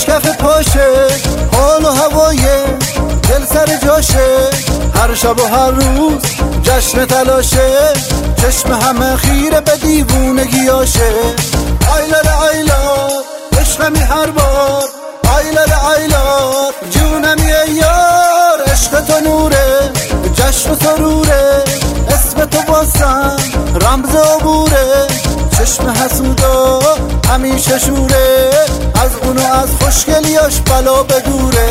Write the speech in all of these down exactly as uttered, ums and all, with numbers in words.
دلش کف پاشه، حال و هوای دل سر جاشه، هر شب و هر روز جشن تلاشه، چشم همه خیره به دیوونگیاشه. آیلال آیلال عشقمی هر بار، آیلال آیلال جونمی ای یار، عشق تو نوره جشن و سروره، اسم تو باسم رمز عبوره، چشم حسودا همیشه شوره، از اونو از خوشگلیاش بلا بدوره.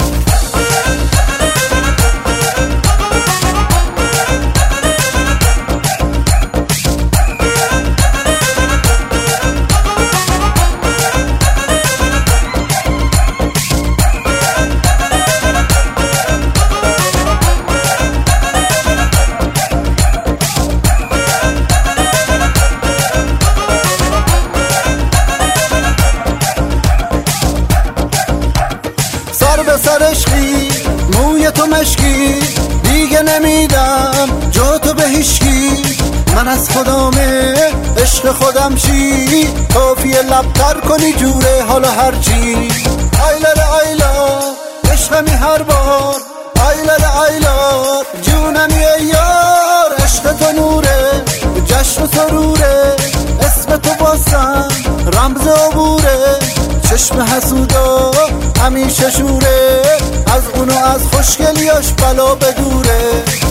سر به سر عشقی، موی تو مشکی، دیگه نمیدم جا تو به هیچکی، من از خدامه عشق خودم چی، کافیه لبتر کنی جوره حالا هرچی. آیلال آیلال عشقمی هر بار، آیلال آیلال جونمی ای یار، عشق تو نوره جشن و سروره، اسم تو باسم رمز عبوره، چشم حسودا همیشه شوره، از اونو از خوشگلیاش بلا بدوره.